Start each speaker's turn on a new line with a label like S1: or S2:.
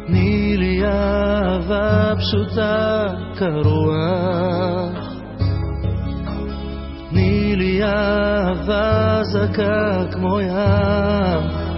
S1: תני לי אהבה פשוטה כרוח, תני לי אהבה זכה כמו ים,